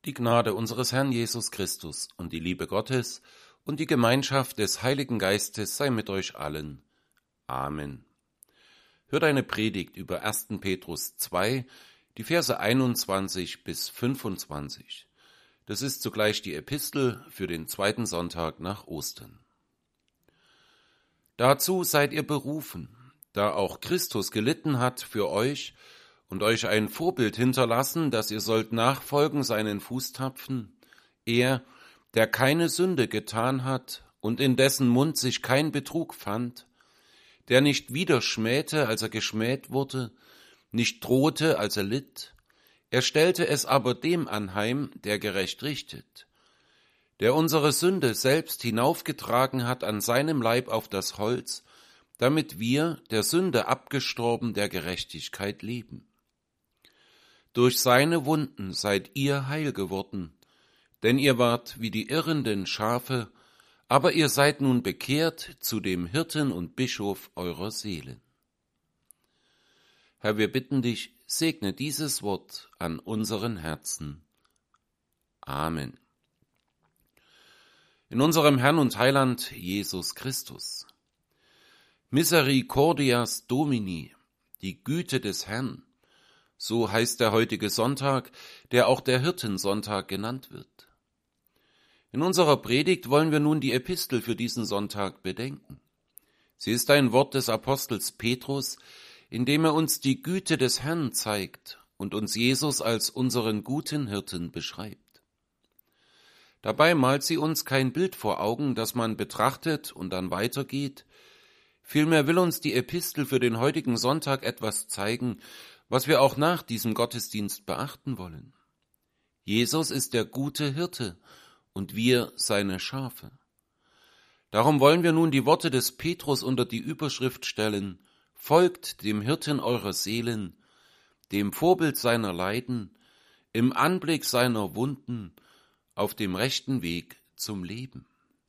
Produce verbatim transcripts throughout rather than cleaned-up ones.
Die Gnade unseres Herrn Jesus Christus und die Liebe Gottes und die Gemeinschaft des Heiligen Geistes sei mit euch allen. Amen. Hört eine Predigt über ersten Petrus zwei, die Verse einundzwanzig bis fünfundzwanzig. Das ist zugleich die Epistel für den zweiten Sonntag nach Ostern. Dazu seid ihr berufen, da auch Christus gelitten hat für euch und euch ein Vorbild hinterlassen, dass ihr sollt nachfolgen seinen Fußtapfen, er, der keine Sünde getan hat und in dessen Mund sich kein Betrug fand, der nicht widerschmähte, als er geschmäht wurde, nicht drohte, als er litt, er stellte es aber dem anheim, der gerecht richtet, der unsere Sünde selbst hinaufgetragen hat an seinem Leib auf das Holz, damit wir, der Sünde abgestorben, der Gerechtigkeit leben. Durch seine Wunden seid ihr heil geworden, denn ihr wart wie die irrenden Schafe, aber ihr seid nun bekehrt zu dem Hirten und Bischof eurer Seelen. Herr, wir bitten dich, segne dieses Wort an unseren Herzen. Amen. In unserem Herrn und Heiland Jesus Christus. Misericordias Domini, die Güte des Herrn, so heißt der heutige Sonntag, der auch der Hirtensonntag genannt wird. In unserer Predigt wollen wir nun die Epistel für diesen Sonntag bedenken. Sie ist ein Wort des Apostels Petrus, in dem er uns die Güte des Herrn zeigt und uns Jesus als unseren guten Hirten beschreibt. Dabei malt sie uns kein Bild vor Augen, das man betrachtet und dann weitergeht. Vielmehr will uns die Epistel für den heutigen Sonntag etwas zeigen, was wir auch nach diesem Gottesdienst beachten wollen. Jesus ist der gute Hirte und wir seine Schafe. Darum wollen wir nun die Worte des Petrus unter die Überschrift stellen: Folgt dem Hirten eurer Seelen, dem Vorbild seiner Leiden, im Anblick seiner Wunden, auf dem rechten Weg zum Leben.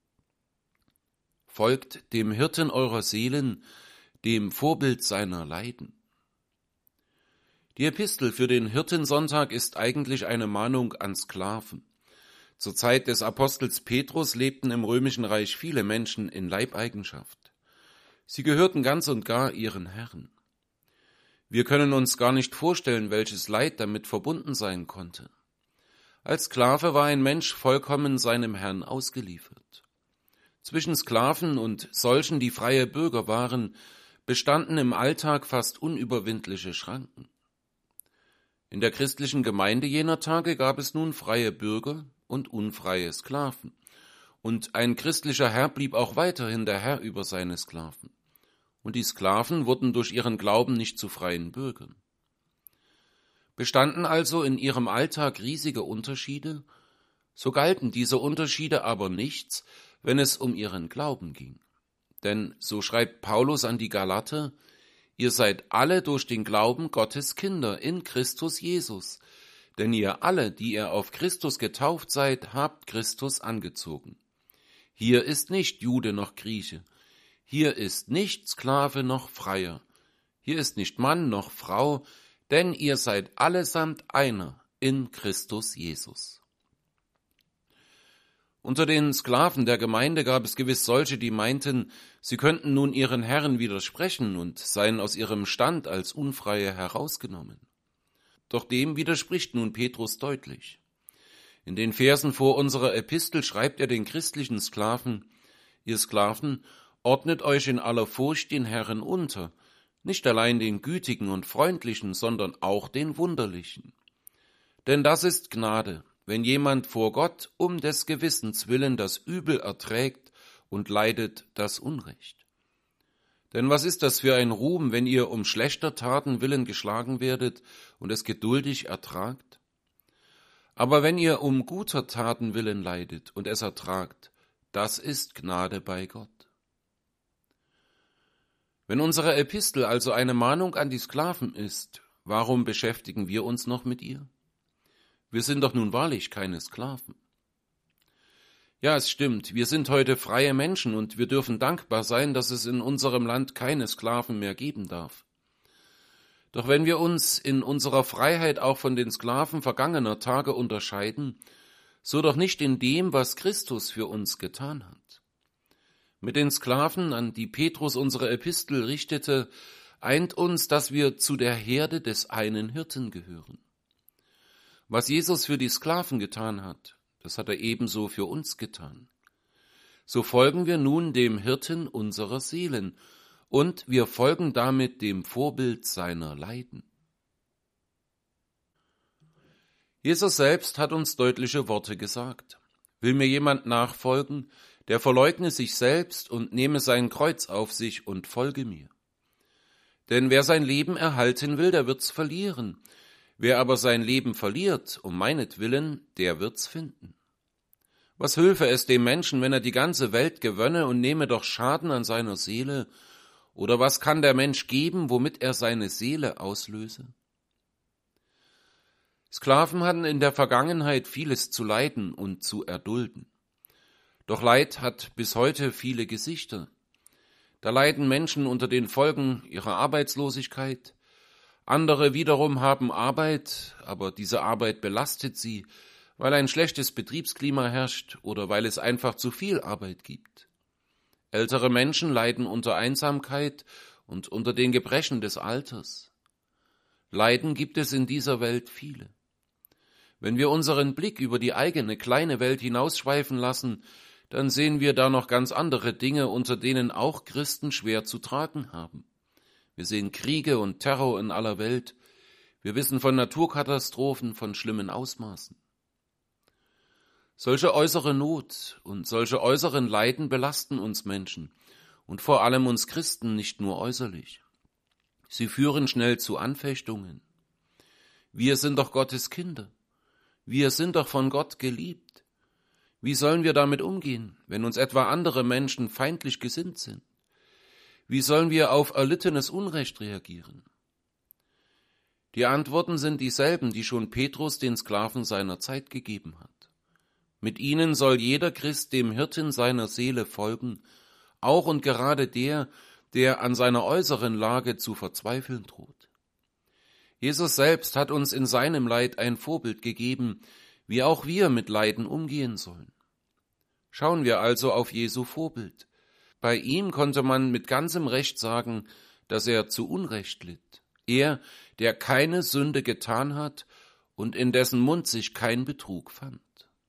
Folgt dem Hirten eurer Seelen, dem Vorbild seiner Leiden. Die Epistel für den Hirtensonntag ist eigentlich eine Mahnung an Sklaven. Zur Zeit des Apostels Petrus lebten im Römischen Reich viele Menschen in Leibeigenschaft. Sie gehörten ganz und gar ihren Herren. Wir können uns gar nicht vorstellen, welches Leid damit verbunden sein konnte. Als Sklave war ein Mensch vollkommen seinem Herrn ausgeliefert. Zwischen Sklaven und solchen, die freie Bürger waren, bestanden im Alltag fast unüberwindliche Schranken. In der christlichen Gemeinde jener Tage gab es nun freie Bürger und unfreie Sklaven. Und ein christlicher Herr blieb auch weiterhin der Herr über seine Sklaven. Und die Sklaven wurden durch ihren Glauben nicht zu freien Bürgern. Bestanden also in ihrem Alltag riesige Unterschiede, so galten diese Unterschiede aber nichts, wenn es um ihren Glauben ging. Denn, so schreibt Paulus an die Galater, ihr seid alle durch den Glauben Gottes Kinder in Christus Jesus, denn ihr alle, die ihr auf Christus getauft seid, habt Christus angezogen. Hier ist nicht Jude noch Grieche, hier ist nicht Sklave noch Freier, hier ist nicht Mann noch Frau, denn ihr seid allesamt einer in Christus Jesus. Unter den Sklaven der Gemeinde gab es gewiss solche, die meinten, sie könnten nun ihren Herren widersprechen und seien aus ihrem Stand als Unfreie herausgenommen. Doch dem widerspricht nun Petrus deutlich. In den Versen vor unserer Epistel schreibt er den christlichen Sklaven: Ihr Sklaven, ordnet euch in aller Furcht den Herren unter, nicht allein den Gütigen und Freundlichen, sondern auch den Wunderlichen. Denn das ist Gnade, wenn jemand vor Gott um des Gewissens willen das Übel erträgt und leidet das Unrecht. Denn was ist das für ein Ruhm, wenn ihr um schlechter Taten willen geschlagen werdet und es geduldig ertragt? Aber wenn ihr um guter Taten willen leidet und es ertragt, das ist Gnade bei Gott. Wenn unsere Epistel also eine Mahnung an die Sklaven ist, warum beschäftigen wir uns noch mit ihr? Wir sind doch nun wahrlich keine Sklaven. Ja, es stimmt, wir sind heute freie Menschen und wir dürfen dankbar sein, dass es in unserem Land keine Sklaven mehr geben darf. Doch wenn wir uns in unserer Freiheit auch von den Sklaven vergangener Tage unterscheiden, so doch nicht in dem, was Christus für uns getan hat. Mit den Sklaven, an die Petrus unsere Epistel richtete, eint uns, dass wir zu der Herde des einen Hirten gehören. Was Jesus für die Sklaven getan hat, das hat er ebenso für uns getan. So folgen wir nun dem Hirten unserer Seelen, und wir folgen damit dem Vorbild seiner Leiden. Jesus selbst hat uns deutliche Worte gesagt. Will mir jemand nachfolgen, der verleugne sich selbst und nehme sein Kreuz auf sich und folge mir. Denn wer sein Leben erhalten will, der wird's verlieren. Wer aber sein Leben verliert, um meinetwillen, der wird's finden. Was hülfe es dem Menschen, wenn er die ganze Welt gewönne und nehme doch Schaden an seiner Seele? Oder was kann der Mensch geben, womit er seine Seele auslöse? Sklaven hatten in der Vergangenheit vieles zu leiden und zu erdulden. Doch Leid hat bis heute viele Gesichter. Da leiden Menschen unter den Folgen ihrer Arbeitslosigkeit. Andere wiederum haben Arbeit, aber diese Arbeit belastet sie, weil ein schlechtes Betriebsklima herrscht oder weil es einfach zu viel Arbeit gibt. Ältere Menschen leiden unter Einsamkeit und unter den Gebrechen des Alters. Leiden gibt es in dieser Welt viele. Wenn wir unseren Blick über die eigene kleine Welt hinausschweifen lassen, dann sehen wir da noch ganz andere Dinge, unter denen auch Christen schwer zu tragen haben. Wir sehen Kriege und Terror in aller Welt. Wir wissen von Naturkatastrophen, von schlimmen Ausmaßen. Solche äußere Not und solche äußeren Leiden belasten uns Menschen und vor allem uns Christen nicht nur äußerlich. Sie führen schnell zu Anfechtungen. Wir sind doch Gottes Kinder. Wir sind doch von Gott geliebt. Wie sollen wir damit umgehen, wenn uns etwa andere Menschen feindlich gesinnt sind? Wie sollen wir auf erlittenes Unrecht reagieren? Die Antworten sind dieselben, die schon Petrus den Sklaven seiner Zeit gegeben hat. Mit ihnen soll jeder Christ dem Hirten seiner Seele folgen, auch und gerade der, der an seiner äußeren Lage zu verzweifeln droht. Jesus selbst hat uns in seinem Leid ein Vorbild gegeben, wie auch wir mit Leiden umgehen sollen. Schauen wir also auf Jesu Vorbild. Bei ihm konnte man mit ganzem Recht sagen, dass er zu Unrecht litt. Er, der keine Sünde getan hat und in dessen Mund sich kein Betrug fand.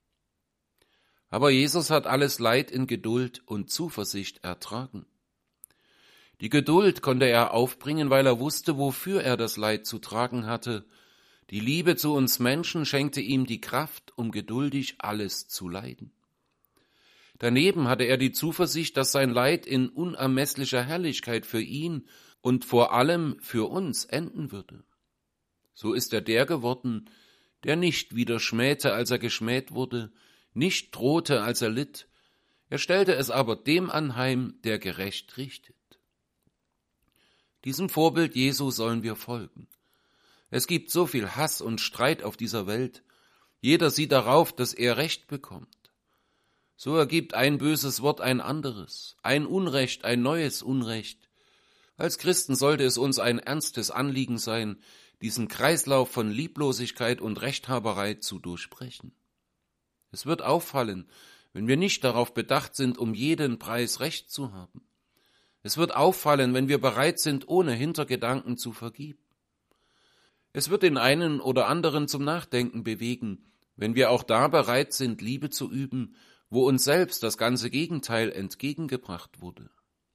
Aber Jesus hat alles Leid in Geduld und Zuversicht ertragen. Die Geduld konnte er aufbringen, weil er wusste, wofür er das Leid zu tragen hatte. Die Liebe zu uns Menschen schenkte ihm die Kraft, um geduldig alles zu leiden. Daneben hatte er die Zuversicht, dass sein Leid in unermesslicher Herrlichkeit für ihn und vor allem für uns enden würde. So ist er der geworden, der nicht wieder schmähte, als er geschmäht wurde, nicht drohte, als er litt, er stellte es aber dem anheim, der gerecht richtet. Diesem Vorbild Jesu sollen wir folgen. Es gibt so viel Hass und Streit auf dieser Welt. Jeder sieht darauf, dass er Recht bekommt. So ergibt ein böses Wort ein anderes, ein Unrecht ein neues Unrecht. Als Christen sollte es uns ein ernstes Anliegen sein, diesen Kreislauf von Lieblosigkeit und Rechthaberei zu durchbrechen. Es wird auffallen, wenn wir nicht darauf bedacht sind, um jeden Preis Recht zu haben. Es wird auffallen, wenn wir bereit sind, ohne Hintergedanken zu vergeben. Es wird den einen oder anderen zum Nachdenken bewegen, wenn wir auch da bereit sind, Liebe zu üben, wo uns selbst das ganze Gegenteil entgegengebracht wurde.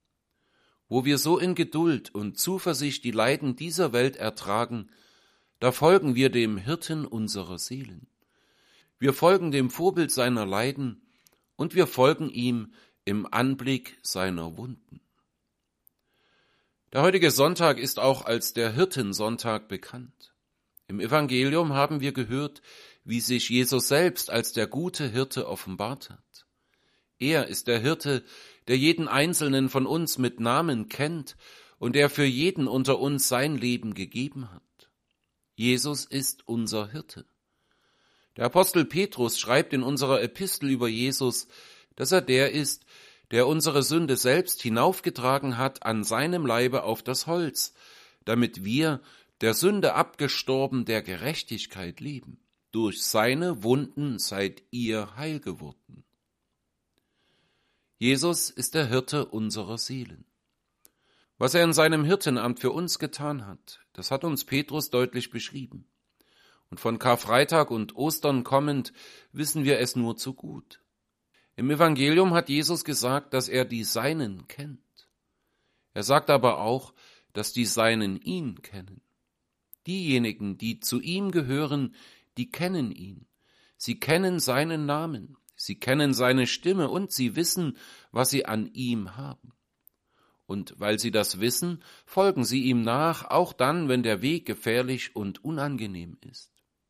Wo wir so in Geduld und Zuversicht die Leiden dieser Welt ertragen, da folgen wir dem Hirten unserer Seelen. Wir folgen dem Vorbild seiner Leiden und wir folgen ihm im Anblick seiner Wunden. Der heutige Sonntag ist auch als der Hirtensonntag bekannt. Im Evangelium haben wir gehört, wie sich Jesus selbst als der gute Hirte offenbart hat. Er ist der Hirte, der jeden Einzelnen von uns mit Namen kennt und der für jeden unter uns sein Leben gegeben hat. Jesus ist unser Hirte. Der Apostel Petrus schreibt in unserer Epistel über Jesus, dass er der ist, der unsere Sünde selbst hinaufgetragen hat an seinem Leibe auf das Holz, damit wir der Sünde abgestorben, der Gerechtigkeit leben. Durch seine Wunden seid ihr heil geworden. Jesus ist der Hirte unserer Seelen. Was er in seinem Hirtenamt für uns getan hat, das hat uns Petrus deutlich beschrieben. Und von Karfreitag und Ostern kommend wissen wir es nur zu gut. Im Evangelium hat Jesus gesagt, dass er die Seinen kennt. Er sagt aber auch, dass die Seinen ihn kennen. Diejenigen, die zu ihm gehören, die kennen ihn. Sie kennen seinen Namen, sie kennen seine Stimme und sie wissen, was sie an ihm haben. Und weil sie das wissen, folgen sie ihm nach, auch dann, wenn der Weg gefährlich und unangenehm ist.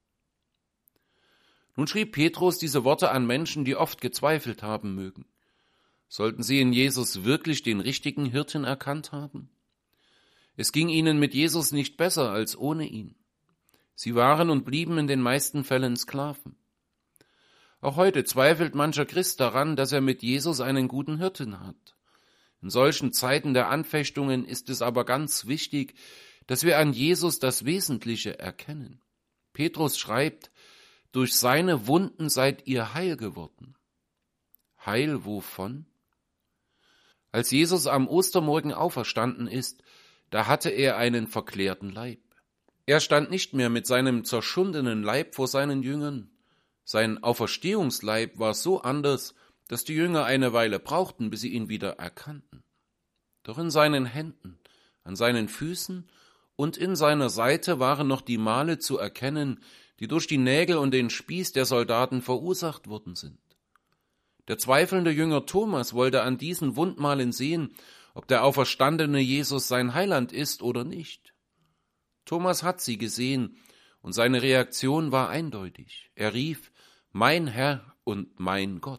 Nun schrieb Petrus diese Worte an Menschen, die oft gezweifelt haben mögen. Sollten sie in Jesus wirklich den richtigen Hirten erkannt haben? Es ging ihnen mit Jesus nicht besser als ohne ihn. Sie waren und blieben in den meisten Fällen Sklaven. Auch heute zweifelt mancher Christ daran, dass er mit Jesus einen guten Hirten hat. In solchen Zeiten der Anfechtungen ist es aber ganz wichtig, dass wir an Jesus das Wesentliche erkennen. Petrus schreibt, durch seine Wunden seid ihr heil geworden. Heil wovon? Als Jesus am Ostermorgen auferstanden ist, da hatte er einen verklärten Leib. Er stand nicht mehr mit seinem zerschundenen Leib vor seinen Jüngern. Sein Auferstehungsleib war so anders, dass die Jünger eine Weile brauchten, bis sie ihn wieder erkannten. Doch in seinen Händen, an seinen Füßen und in seiner Seite waren noch die Male zu erkennen, die durch die Nägel und den Spieß der Soldaten verursacht worden sind. Der zweifelnde Jünger Thomas wollte an diesen Wundmalen sehen, ob der auferstandene Jesus sein Heiland ist oder nicht. Thomas hat sie gesehen, und seine Reaktion war eindeutig. Er rief, mein Herr und mein Gott.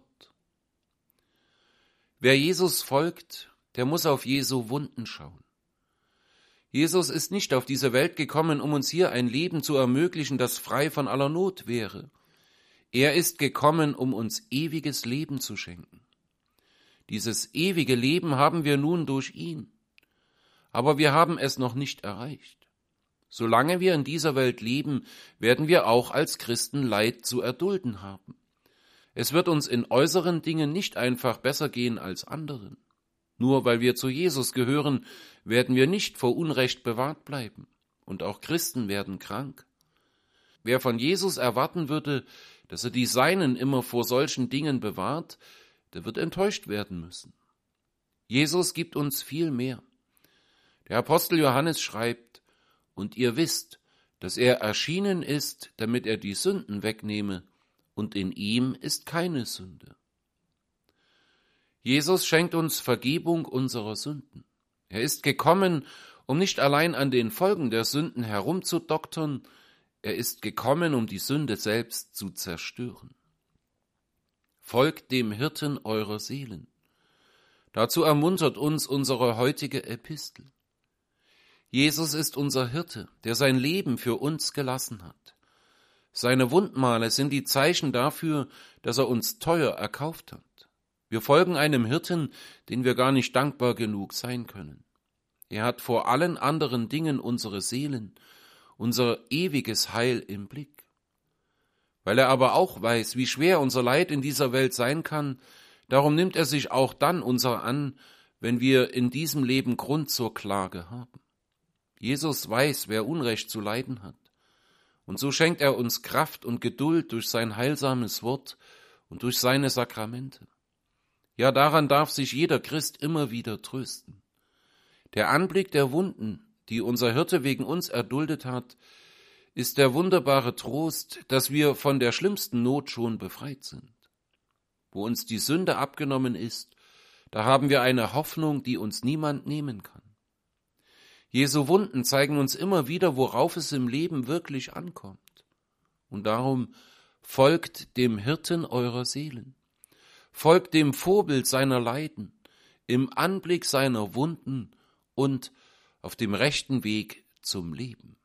Wer Jesus folgt, der muss auf Jesu Wunden schauen. Jesus ist nicht auf diese Welt gekommen, um uns hier ein Leben zu ermöglichen, das frei von aller Not wäre. Er ist gekommen, um uns ewiges Leben zu schenken. Dieses ewige Leben haben wir nun durch ihn. Aber wir haben es noch nicht erreicht. Solange wir in dieser Welt leben, werden wir auch als Christen Leid zu erdulden haben. Es wird uns in äußeren Dingen nicht einfach besser gehen als anderen. Nur weil wir zu Jesus gehören, werden wir nicht vor Unrecht bewahrt bleiben. Und auch Christen werden krank. Wer von Jesus erwarten würde, dass er die Seinen immer vor solchen Dingen bewahrt, der wird enttäuscht werden müssen. Jesus gibt uns viel mehr. Der Apostel Johannes schreibt, und ihr wisst, dass er erschienen ist, damit er die Sünden wegnehme, und in ihm ist keine Sünde. Jesus schenkt uns Vergebung unserer Sünden. Er ist gekommen, um nicht allein an den Folgen der Sünden herumzudoktern, er ist gekommen, um die Sünde selbst zu zerstören. Folgt dem Hirten eurer Seelen. Dazu ermuntert uns unsere heutige Epistel. Jesus ist unser Hirte, der sein Leben für uns gelassen hat. Seine Wundmale sind die Zeichen dafür, dass er uns teuer erkauft hat. Wir folgen einem Hirten, den wir gar nicht dankbar genug sein können. Er hat vor allen anderen Dingen unsere Seelen, unser ewiges Heil im Blick. Weil er aber auch weiß, wie schwer unser Leid in dieser Welt sein kann, darum nimmt er sich auch dann unser an, wenn wir in diesem Leben Grund zur Klage haben. Jesus weiß, wer Unrecht zu leiden hat. Und so schenkt er uns Kraft und Geduld durch sein heilsames Wort und durch seine Sakramente. Ja, daran darf sich jeder Christ immer wieder trösten. Der Anblick der Wunden, die unser Hirte wegen uns erduldet hat, ist der wunderbare Trost, dass wir von der schlimmsten Not schon befreit sind. Wo uns die Sünde abgenommen ist, da haben wir eine Hoffnung, die uns niemand nehmen kann. Jesu Wunden zeigen uns immer wieder, worauf es im Leben wirklich ankommt. Und darum folgt dem Hirten eurer Seelen. Folgt dem Vorbild seiner Leiden, im Anblick seiner Wunden und auf dem rechten Weg zum Leben.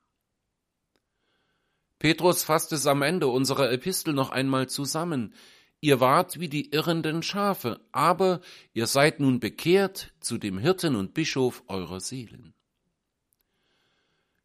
Petrus fasst es am Ende unserer Epistel noch einmal zusammen. Ihr wart wie die irrenden Schafe, aber ihr seid nun bekehrt zu dem Hirten und Bischof eurer Seelen.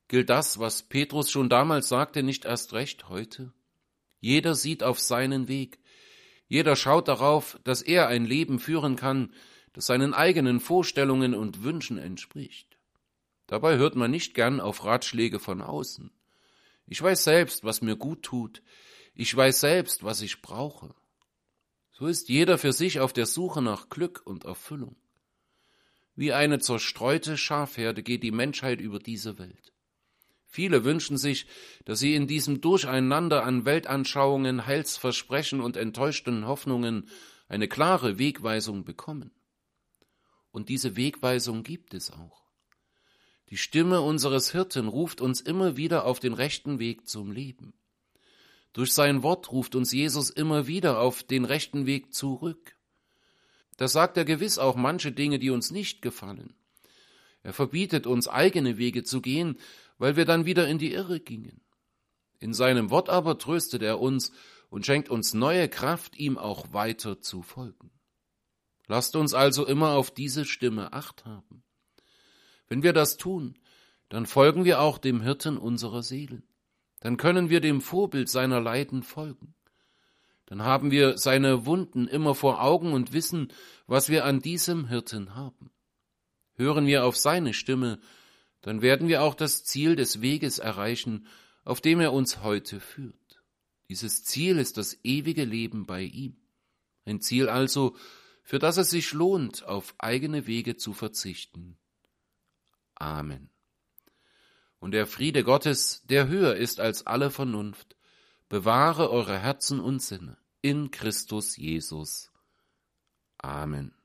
Gilt das, was Petrus schon damals sagte, nicht erst recht heute? Jeder sieht auf seinen Weg. Jeder schaut darauf, dass er ein Leben führen kann, das seinen eigenen Vorstellungen und Wünschen entspricht. Dabei hört man nicht gern auf Ratschläge von außen. Ich weiß selbst, was mir gut tut. Ich weiß selbst, was ich brauche. So ist jeder für sich auf der Suche nach Glück und Erfüllung. Wie eine zerstreute Schafherde geht die Menschheit über diese Welt. Viele wünschen sich, dass sie in diesem Durcheinander an Weltanschauungen, Heilsversprechen und enttäuschten Hoffnungen eine klare Wegweisung bekommen. Und diese Wegweisung gibt es auch. Die Stimme unseres Hirten ruft uns immer wieder auf den rechten Weg zum Leben. Durch sein Wort ruft uns Jesus immer wieder auf den rechten Weg zurück. Da sagt er gewiss auch manche Dinge, die uns nicht gefallen. Er verbietet uns, eigene Wege zu gehen, weil wir dann wieder in die Irre gingen. In seinem Wort aber tröstet er uns und schenkt uns neue Kraft, ihm auch weiter zu folgen. Lasst uns also immer auf diese Stimme Acht haben. Wenn wir das tun, dann folgen wir auch dem Hirten unserer Seelen. Dann können wir dem Vorbild seiner Leiden folgen. Dann haben wir seine Wunden immer vor Augen und wissen, was wir an diesem Hirten haben. Hören wir auf seine Stimme, dann werden wir auch das Ziel des Weges erreichen, auf dem er uns heute führt. Dieses Ziel ist das ewige Leben bei ihm. Ein Ziel also, für das es sich lohnt, auf eigene Wege zu verzichten. Amen. Und der Friede Gottes, der höher ist als alle Vernunft, bewahre eure Herzen und Sinne in Christus Jesus. Amen.